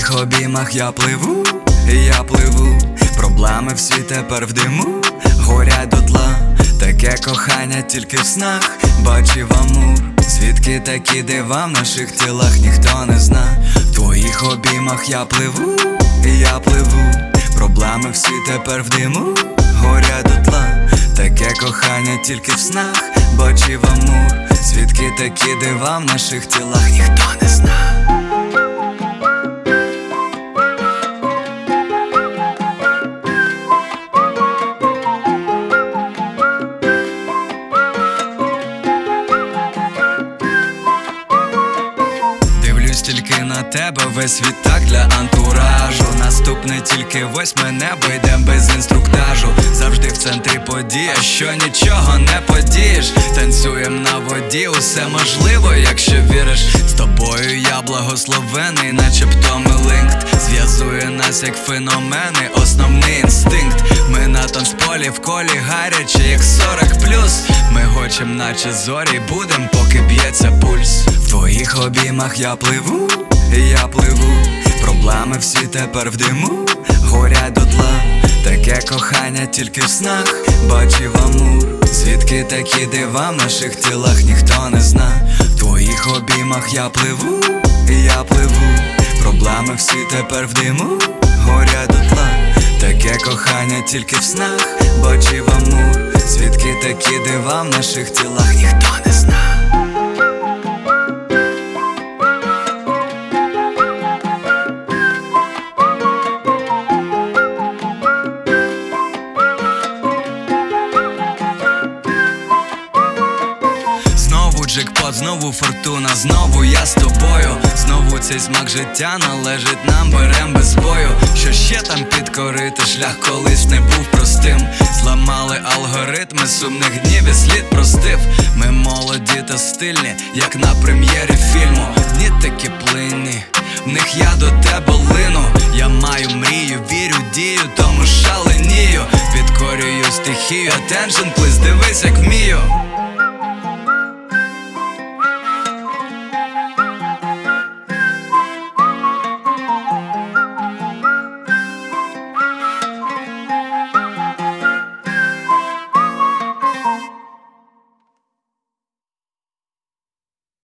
твоїх обіймах я пливу, проблеми всі тепер в диму, горять дотла. Таке кохання тільки в снах бачив амур. Звідки такі дива в наших тілах ніхто не зна. В твоїх обіймах я пливу, проблеми всі тепер в диму, горять дотла. Таке кохання тільки в снах бачив амур. Звідки такі дива в наших тілах ніхто не зна. Тільки на тебе весь світ так для антуражу. Наступне тільки восьме небо, йдем без інструктажу. Завжди в центрі подія, що нічого не подієш. Танцюєм на воді, усе можливо, якщо віриш. З тобою я благословений, начебто ми линкт. Зв'язує нас як феномени, основний інстинкт. Ми на танцполі в колі гаряче, як 40+. Ми хочем, наче зорі, будем, поки б'ється пульс. В твоїх обіймах я пливу, проблеми всі тепер в диму, горять дотла. Таке кохання тільки в снах бачив амур. Звідки такі дива в наших тілах ніхто не зна. В твоїх обіймах я пливу, проблеми всі тепер в диму, горять дотла. Таке кохання тільки в снах бачив амур. Звідки такі дива в наших тілах ніхто не зна. Джекпот, знову фортуна, знову я з тобою. Знову цей смак життя належить нам, берем без бою. Що ще там підкорити, шлях колись не був простим. Зламали алгоритми сумних днів і слід простив. Ми молоді та стильні, як на прем'єрі фільму. Дні такі плинні, в них я до тебе лину. Я маю мрію, вірю, дію, тому шаленію. Підкорюю стихію, attention, please, дивись як вмію.